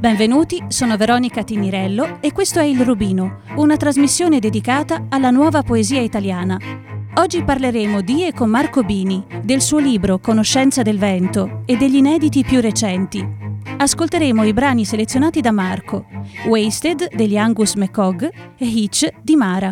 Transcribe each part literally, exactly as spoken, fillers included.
Benvenuti, sono Veronica Tinirello e questo è Il Rubino, una trasmissione dedicata alla nuova poesia italiana. Oggi parleremo di e con Marco Bini, del suo libro Conoscenza del vento e degli inediti più recenti. Ascolteremo i brani selezionati da Marco, Wasted degli Angus McCog e Hitch di Mara.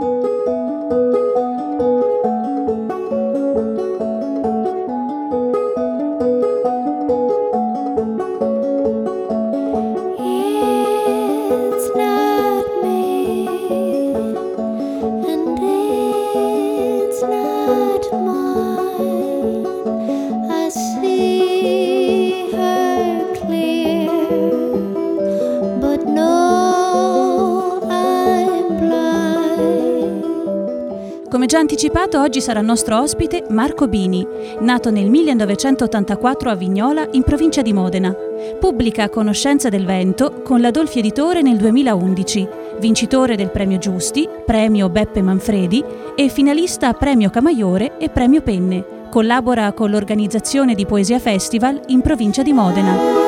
Come già anticipato, oggi sarà nostro ospite Marco Bini, nato nel millenovecentottantaquattro a Vignola, in provincia di Modena. Pubblica Conoscenza del vento con l'Adolfi Editore nel duemilaundici, vincitore del Premio Giusti, Premio Beppe Manfredi e finalista a Premio Camaiore e Premio Penne. Collabora con l'organizzazione di Poesia Festival in provincia di Modena.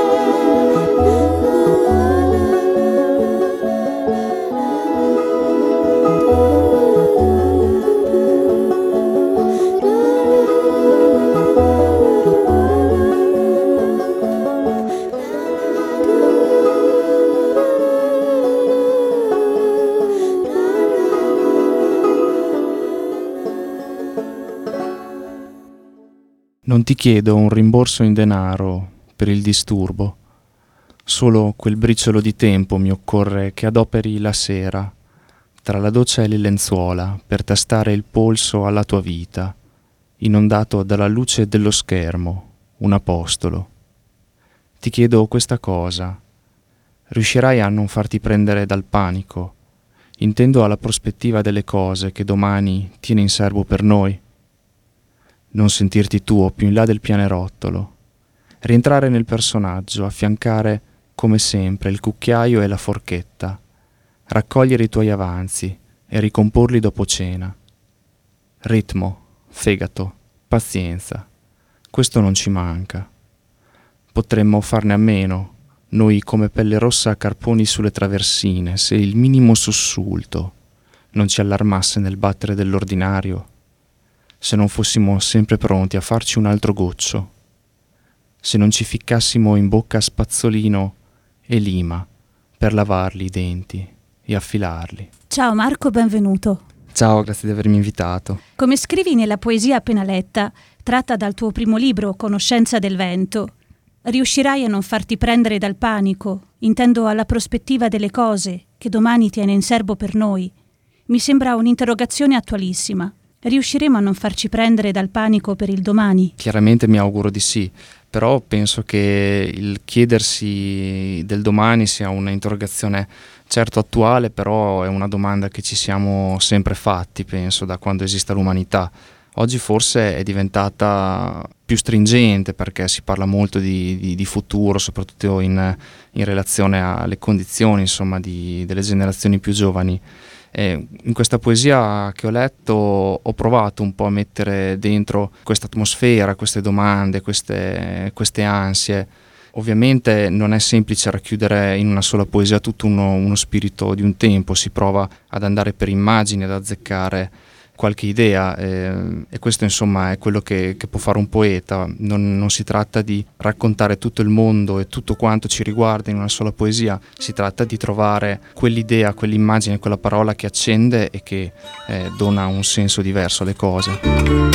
Non ti chiedo un rimborso in denaro per il disturbo, solo quel briciolo di tempo mi occorre che adoperi la sera, tra la doccia e le lenzuola, per tastare il polso alla tua vita, inondato dalla luce dello schermo, un apostolo. Ti chiedo questa cosa, riuscirai a non farti prendere dal panico? Intendo alla prospettiva delle cose che domani tiene in serbo per noi. Non sentirti tuo più in là del pianerottolo, rientrare nel personaggio, affiancare come sempre il cucchiaio e la forchetta, raccogliere i tuoi avanzi e ricomporli dopo cena. Ritmo, fegato, pazienza, questo non ci manca. Potremmo farne a meno, noi come pelle rossa a carponi sulle traversine, se il minimo sussulto non ci allarmasse nel battere dell'ordinario, se non fossimo sempre pronti a farci un altro goccio, se non ci ficcassimo in bocca spazzolino e lima per lavarli i denti e affilarli. Ciao Marco, benvenuto. Ciao, grazie di avermi invitato. Come scrivi nella poesia appena letta, tratta dal tuo primo libro Conoscenza del vento, riuscirai a non farti prendere dal panico, intendo alla prospettiva delle cose che domani tiene in serbo per noi. Mi sembra un'interrogazione attualissima. Riusciremo a non farci prendere dal panico per il domani? Chiaramente mi auguro di sì, però penso che il chiedersi del domani sia un'interrogazione certo attuale, però è una domanda che ci siamo sempre fatti, penso, da quando esiste l'umanità. Oggi forse è diventata più stringente perché si parla molto di, di, di futuro, soprattutto in, in relazione alle condizioni, insomma, di, delle generazioni più giovani. E in questa poesia che ho letto ho provato un po' a mettere dentro questa atmosfera, queste domande, queste, queste ansie. Ovviamente non è semplice racchiudere in una sola poesia tutto uno, uno spirito di un tempo, si prova ad andare per immagini, ad azzeccare qualche idea eh, e questo insomma è quello che, che può fare un poeta. Non, non si tratta di raccontare tutto il mondo e tutto quanto ci riguarda in una sola poesia, si tratta di trovare quell'idea, quell'immagine, quella parola che accende e che eh, dona un senso diverso alle cose.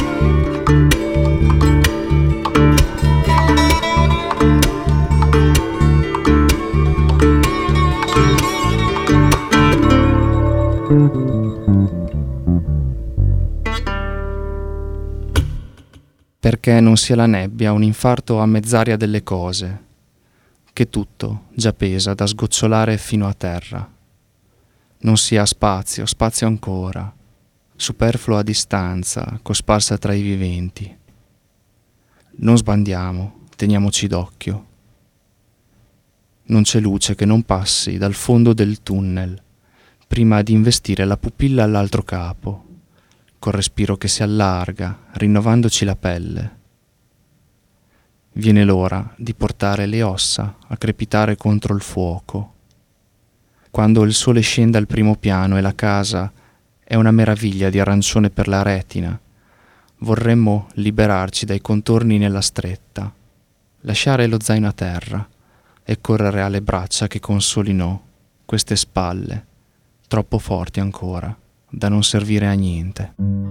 Perché non sia la nebbia un infarto a mezz'aria delle cose, che tutto già pesa da sgocciolare fino a terra. Non sia spazio, spazio ancora, superfluo a distanza, cosparsa tra i viventi. Non sbandiamo, teniamoci d'occhio. Non c'è luce che non passi dal fondo del tunnel, prima di investire la pupilla all'altro capo, col respiro che si allarga, rinnovandoci la pelle. viene l'ora di portare le ossa a crepitare contro il fuoco. Quando il sole scende al primo piano e la casa è una meraviglia di arancione per la retina, vorremmo liberarci dai contorni nella stretta, lasciare lo zaino a terra e correre alle braccia che consolino queste spalle, troppo forti ancora da non servire a niente.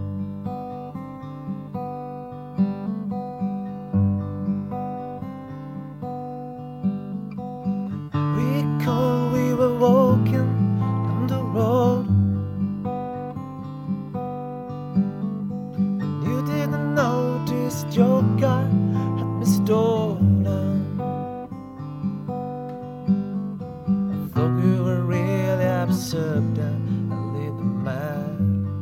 Recall we were walking down the road and you didn't notice your car had been stolen. I thought we were really absurd and a little mad.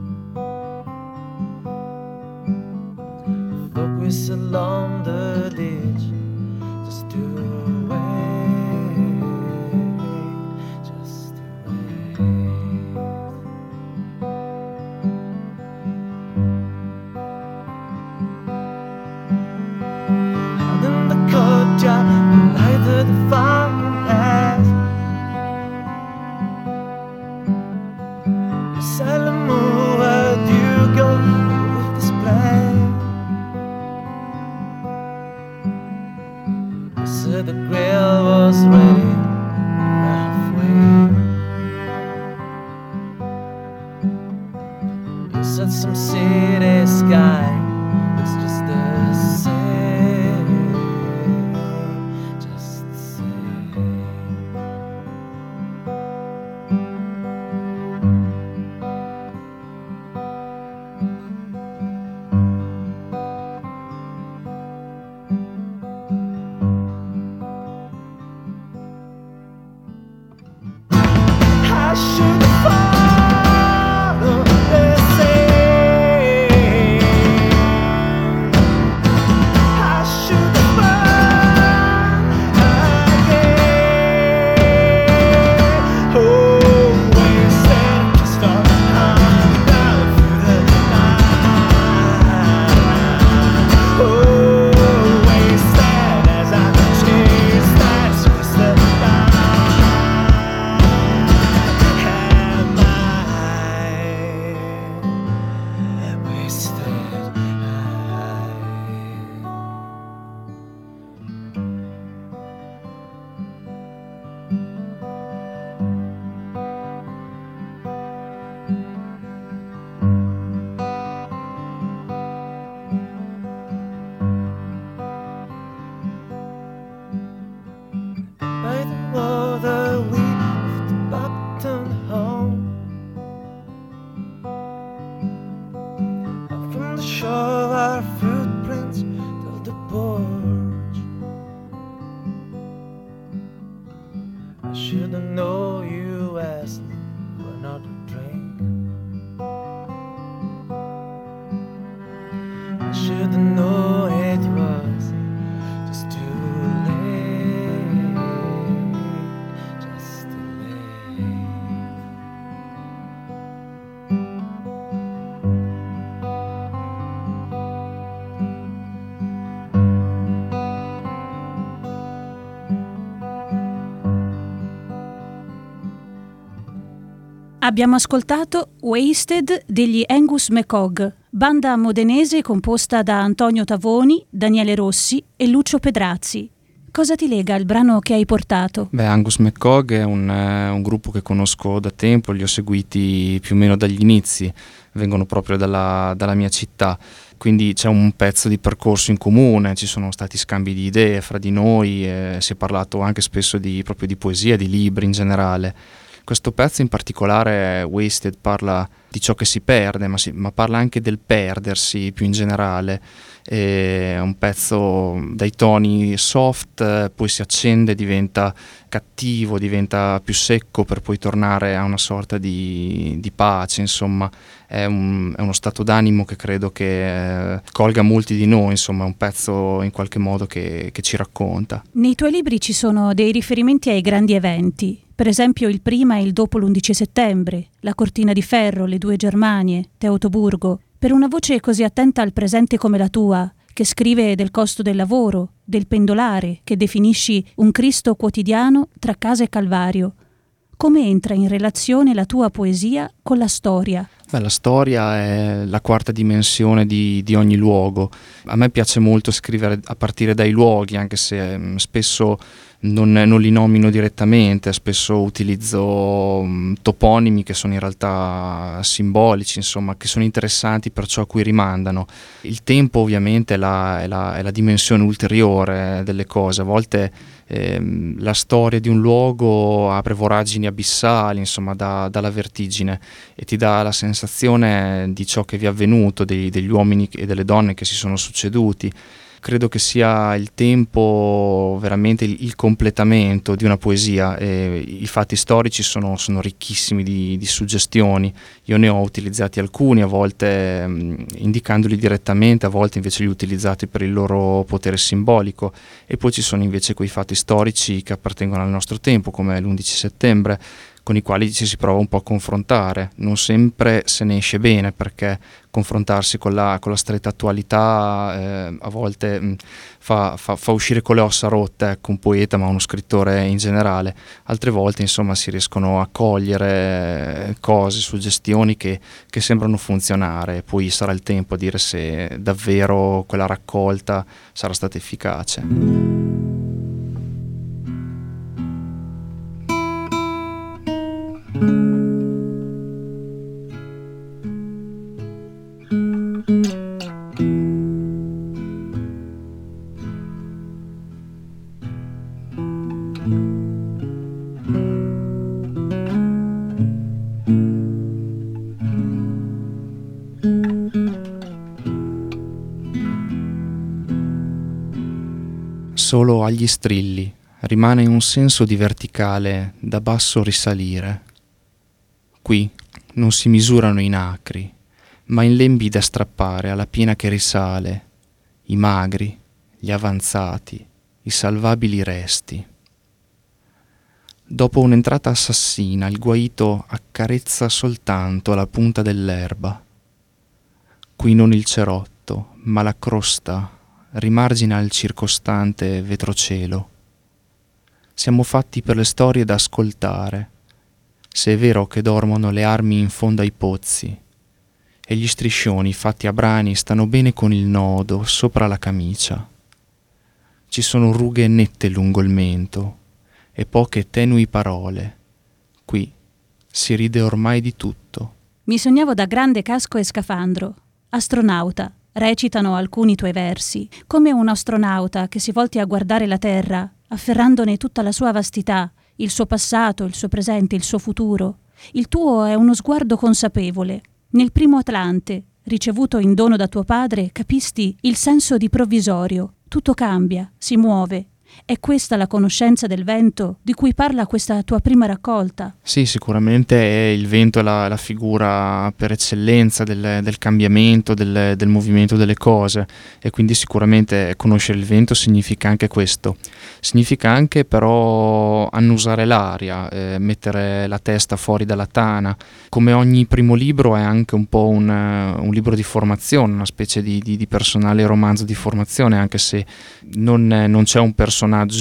I thought we sat along the ditch just to wait, just to wait. Out in the courtyard, the light of the fountain has you silent move, where'd you go with this plan? You said the grill was ready halfway. You said some city sky looks just the same, just the same. I should follow the same. I should fall again. Oh, wasted just a hand down through the night. Oh, wasted as I chase that twisted line. Am I wasted? By the water we left Boston home. And from the shore our footprints till the porch. I shouldn't know you asked for another drink. I shouldn't know it was just too late, just too late. Abbiamo ascoltato Wasted degli Angus McCog, banda modenese composta da Antonio Tavoni, Daniele Rossi e Lucio Pedrazzi. Cosa ti lega al brano che hai portato? Beh, Angus McCog è un, eh, un gruppo che conosco da tempo, li ho seguiti più o meno dagli inizi, vengono proprio dalla, dalla mia città, quindi c'è un pezzo di percorso in comune, ci sono stati scambi di idee fra di noi, eh, si è parlato anche spesso di, proprio di poesia, di libri in generale. Questo pezzo in particolare, Wasted, parla di ciò che si perde, ma, si, ma parla anche del perdersi più in generale. È un pezzo dai toni soft, poi si accende, diventa cattivo, diventa più secco per poi tornare a una sorta di, di pace, insomma. È, un, è uno stato d'animo che credo che eh, colga molti di noi, insomma, è un pezzo in qualche modo che, che ci racconta. Nei tuoi libri ci sono dei riferimenti ai grandi eventi, per esempio il prima e il dopo l'undici settembre, la Cortina di Ferro, le due Germanie, Teutoburgo. Per una voce così attenta al presente come la tua, che scrive del costo del lavoro, del pendolare, che definisci un Cristo quotidiano tra casa e Calvario. Come entra in relazione la tua poesia con la storia? Beh, la storia è la quarta dimensione di, di ogni luogo. A me piace molto scrivere a partire dai luoghi, anche se mh, spesso non, non li nomino direttamente, spesso utilizzo mh, toponimi che sono in realtà simbolici, insomma, che sono interessanti per ciò a cui rimandano. Il tempo ovviamente è la, è la, è la dimensione ulteriore delle cose. A volte ehm, la storia di un luogo apre voragini abissali, insomma, da, dalla vertigine, e ti dà la sensazione di ciò che vi è avvenuto, dei, degli uomini e delle donne che si sono succeduti. Credo che sia il tempo veramente il, il completamento di una poesia, e i fatti storici sono, sono ricchissimi di, di suggestioni. Io ne ho utilizzati alcuni, a volte mh, indicandoli direttamente, a volte invece li ho utilizzati per il loro potere simbolico, e poi ci sono invece quei fatti storici che appartengono al nostro tempo, come l'undici settembre, con i quali ci si prova un po' a confrontare. Non sempre se ne esce bene, perché confrontarsi con la, con la stretta attualità eh, a volte mh, fa, fa, fa uscire con le ossa rotte, ecco, un poeta, ma uno scrittore in generale. Altre volte, insomma, si riescono a cogliere cose, suggestioni che, che sembrano funzionare. Poi sarà il tempo a dire se davvero quella raccolta sarà stata efficace. Solo agli strilli rimane un senso di verticale da basso risalire. Qui non si misurano in acri, ma in lembi da strappare alla piena che risale, i magri, gli avanzati, i salvabili resti. Dopo un'entrata assassina, il guaito accarezza soltanto la punta dell'erba. Qui non il cerotto, ma la crosta rimargina il circostante vetrocielo. Siamo fatti per le storie da ascoltare, se è vero che dormono le armi in fondo ai pozzi, e gli striscioni fatti a brani stanno bene con il nodo sopra la camicia. Ci sono rughe nette lungo il mento e poche tenui parole. Qui si ride ormai di tutto. Mi sognavo da grande casco e scafandro, astronauta. Recitano alcuni tuoi versi, come un astronauta che si volti a guardare la Terra, afferrandone tutta la sua vastità, il suo passato, il suo presente, il suo futuro. Il tuo è uno sguardo consapevole. Nel primo Atlante, ricevuto in dono da tuo padre, capisti il senso di provvisorio. Tutto cambia, si muove. È questa la conoscenza del vento di cui parla questa tua prima raccolta? Sì, sicuramente è il vento è la, la figura per eccellenza del, del cambiamento, del, del movimento delle cose, e quindi sicuramente conoscere il vento significa anche questo. Significa anche però annusare l'aria, eh, mettere la testa fuori dalla tana. Come ogni primo libro è anche un po' un, un libro di formazione, una specie di, di, di personale romanzo di formazione, anche se non, non c'è un personaggio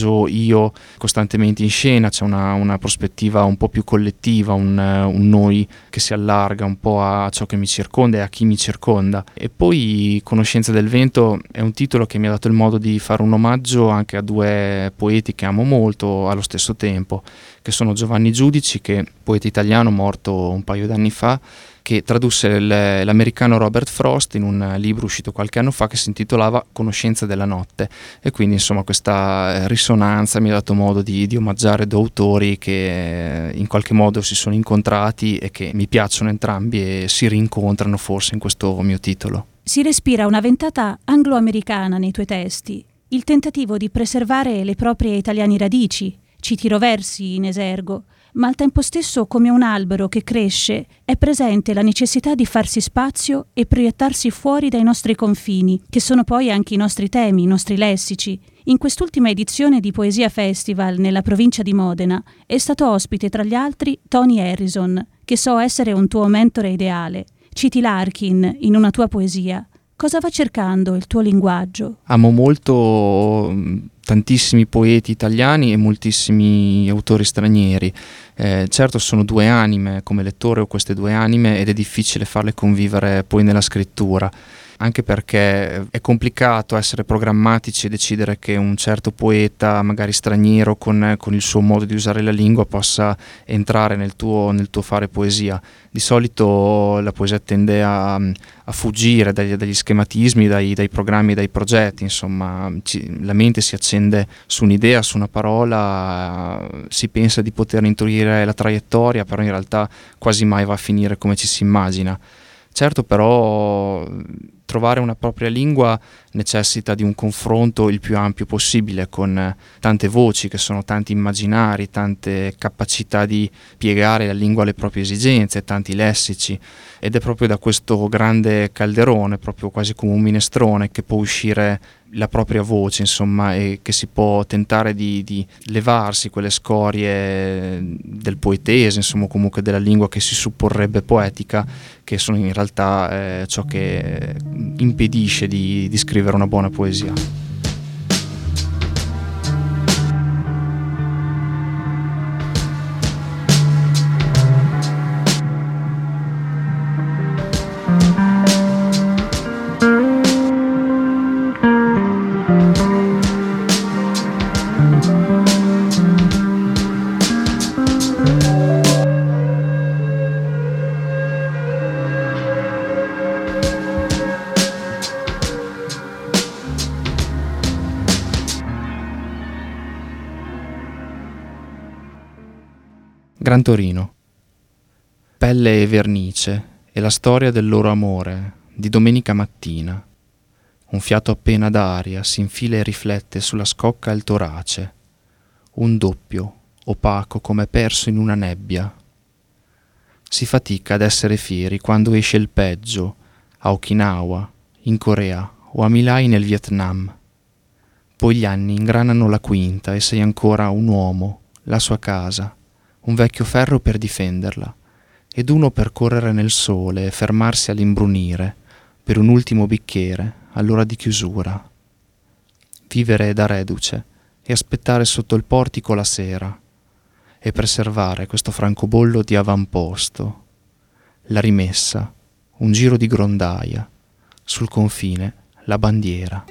io costantemente in scena, c'è una, una prospettiva un po' più collettiva, un, un noi che si allarga un po' a ciò che mi circonda e a chi mi circonda. E poi Conoscenza del vento è un titolo che mi ha dato il modo di fare un omaggio anche a due poeti che amo molto allo stesso tempo, che sono Giovanni Giudici, che è poeta italiano morto un paio d'anni fa, che tradusse l'americano Robert Frost in un libro uscito qualche anno fa che si intitolava Conoscenza della notte, e quindi insomma questa risonanza mi ha dato modo di, di omaggiare due autori che in qualche modo si sono incontrati e che mi piacciono entrambi e si rincontrano forse in questo mio titolo. Si respira una ventata anglo-americana nei tuoi testi, il tentativo di preservare le proprie italiane radici, citi Roversi in esergo, ma al tempo stesso, come un albero che cresce, è presente la necessità di farsi spazio e proiettarsi fuori dai nostri confini, che sono poi anche i nostri temi, i nostri lessici. In quest'ultima edizione di Poesia Festival nella provincia di Modena è stato ospite tra gli altri Tony Harrison, che so essere un tuo mentore ideale. Citi Larkin in una tua poesia. Cosa va cercando il tuo linguaggio? Amo molto mh, tantissimi poeti italiani e moltissimi autori stranieri. Eh, certo sono due anime, come lettore ho queste due anime ed è difficile farle convivere poi nella scrittura, anche perché è complicato essere programmatici e decidere che un certo poeta, magari straniero, con, con il suo modo di usare la lingua possa entrare nel tuo, nel tuo fare poesia. Di solito la poesia tende a, a fuggire dagli, dagli schematismi, dai, dai programmi, dai progetti, insomma ci, la mente si accende su un'idea, su una parola, si pensa di poter intuire la traiettoria, però in realtà quasi mai va a finire come ci si immagina. Certo, però trovare una propria lingua necessita di un confronto il più ampio possibile con tante voci, che sono tanti immaginari, tante capacità di piegare la lingua alle proprie esigenze, tanti lessici, ed è proprio da questo grande calderone, proprio quasi come un minestrone, che può uscire la propria voce, insomma, e che si può tentare di, di levarsi quelle scorie del poetese, insomma, comunque della lingua che si supporrebbe poetica, che sono in realtà eh, ciò che impedisce di, di scrivere una buona poesia. Gran Torino. Pelle e vernice e la storia del loro amore di domenica mattina. Un fiato appena d'aria si infila e riflette sulla scocca al torace. Un doppio, opaco come perso in una nebbia. Si fatica ad essere fieri quando esce il peggio, a Okinawa, in Corea o a My Lai nel Vietnam. Poi gli anni ingranano la quinta e sei ancora un uomo, la sua casa, un vecchio ferro per difenderla, ed uno per correre nel sole e fermarsi all'imbrunire per un ultimo bicchiere all'ora di chiusura. Vivere da reduce e aspettare sotto il portico la sera e preservare questo francobollo di avamposto, la rimessa, un giro di grondaia, sul confine la bandiera.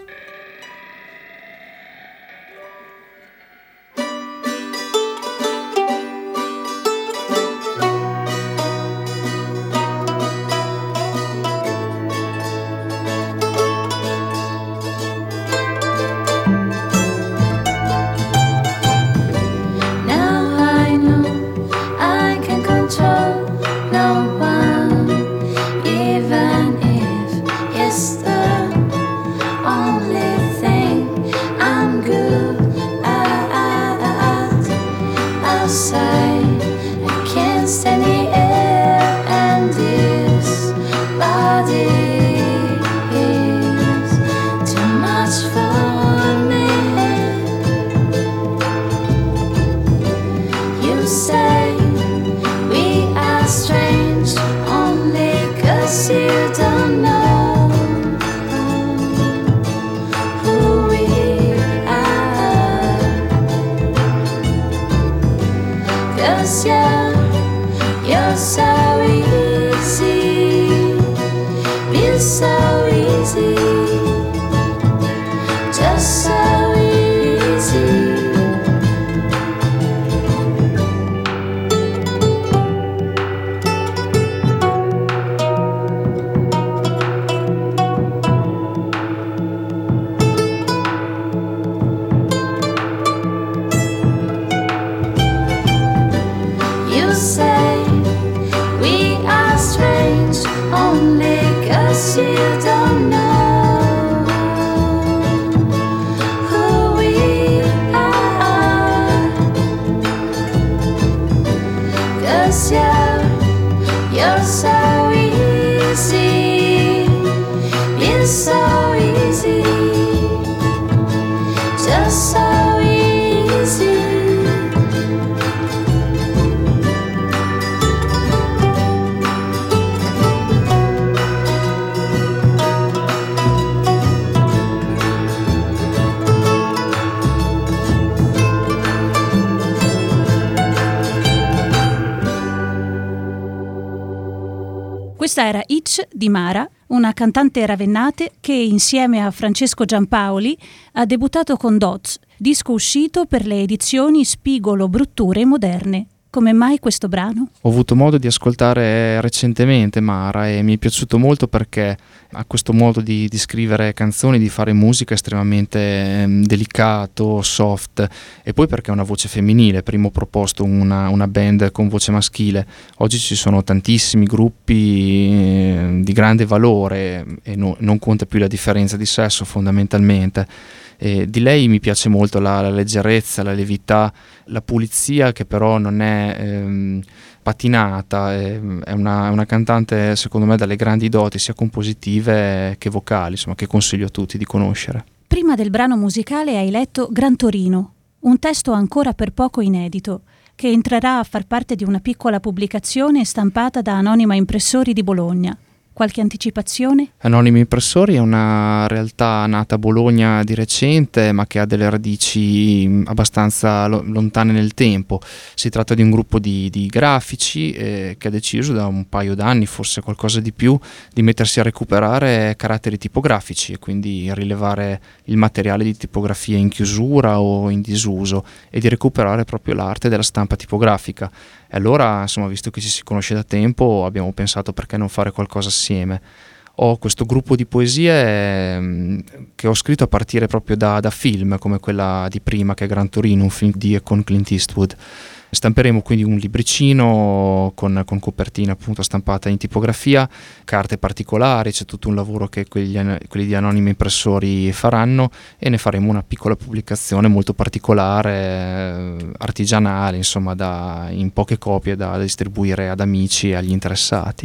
Questa era Itch di Mara, una cantante ravennate che insieme a Francesco Giampaoli ha debuttato con Dots, disco uscito per le edizioni Spigolo Brutture Moderne. Come mai questo brano? Ho avuto modo di ascoltare recentemente Mara e mi è piaciuto molto perché ha questo modo di, di scrivere canzoni, di fare musica estremamente eh, delicato, soft, e poi perché ha una voce femminile. Prima ho proposto una, una band con voce maschile, oggi ci sono tantissimi gruppi eh, di grande valore e no, non conta più la differenza di sesso fondamentalmente. E di lei mi piace molto la, la leggerezza, la levità, la pulizia, che però non è ehm, patinata. È, è una, una cantante secondo me dalle grandi doti sia compositive che vocali, insomma, che consiglio a tutti di conoscere. Prima del brano musicale hai letto Gran Torino, un testo ancora per poco inedito, che entrerà a far parte di una piccola pubblicazione stampata da Anonima Impressori di Bologna. Qualche anticipazione? Anonimi Impressori è una realtà nata a Bologna di recente, ma che ha delle radici abbastanza lo- lontane nel tempo. Si tratta di un gruppo di, di grafici eh, che ha deciso da un paio d'anni, forse qualcosa di più, di mettersi a recuperare caratteri tipografici e quindi rilevare il materiale di tipografia in chiusura o in disuso e di recuperare proprio l'arte della stampa tipografica. E allora, insomma, visto che ci si conosce da tempo, abbiamo pensato perché non fare qualcosa assieme. Ho questo gruppo di poesie eh, che ho scritto a partire proprio da, da film, come quella di prima, che è Gran Torino, un film di e con Clint Eastwood. Stamperemo quindi un libricino con, con copertina appunto stampata in tipografia, carte particolari, c'è tutto un lavoro che quelli, quelli di Anonimi Impressori faranno, e ne faremo una piccola pubblicazione molto particolare, artigianale, insomma, da, in poche copie da, da distribuire ad amici e agli interessati.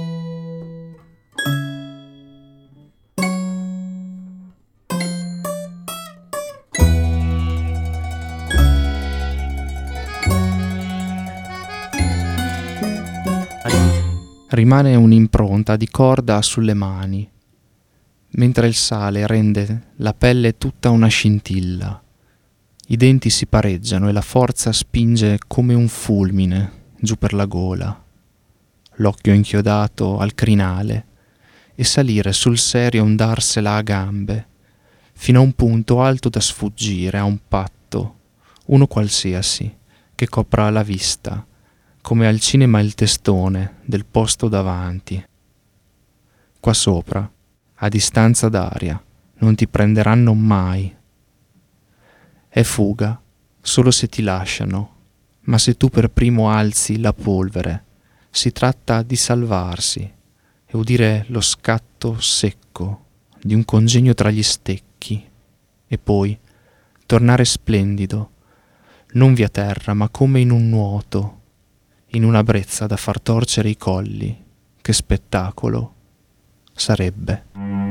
Rimane un'impronta di corda sulle mani, mentre il sale rende la pelle tutta una scintilla. I denti si pareggiano e la forza spinge come un fulmine giù per la gola. L'occhio inchiodato al crinale e salire sul serio ondarsela a gambe, fino a un punto alto da sfuggire a un patto, uno qualsiasi, che copra la vista, come al cinema il testone del posto davanti. Qua sopra, a distanza d'aria, non ti prenderanno mai. È fuga, solo se ti lasciano, ma se tu per primo alzi la polvere, si tratta di salvarsi e udire lo scatto secco di un congegno tra gli stecchi, e poi tornare splendido, non via terra, ma come in un nuoto, in una brezza da far torcere i colli. Che spettacolo sarebbe.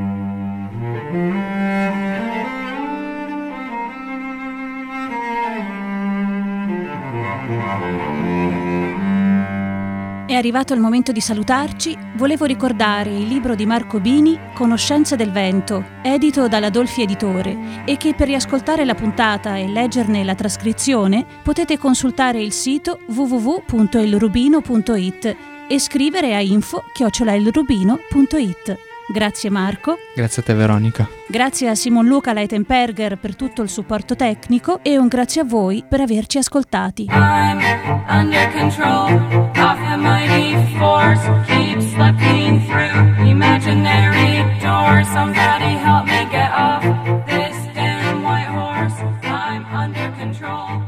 È arrivato il momento di salutarci. Volevo ricordare il libro di Marco Bini, Conoscenze del vento, edito dalla Dolfi Editore, e che per riascoltare la puntata e leggerne la trascrizione potete consultare il sito w w w punto il rubino punto i t e scrivere a info chiocciola il rubino punto i t. Grazie Marco. Grazie a te Veronica. Grazie a Simon Luca Leitenberger per tutto il supporto tecnico e un grazie a voi per averci ascoltati. I'm under control of the mighty force, keep slipping through imaginary doors. Somebody help me get off this damn white horse. I'm under control.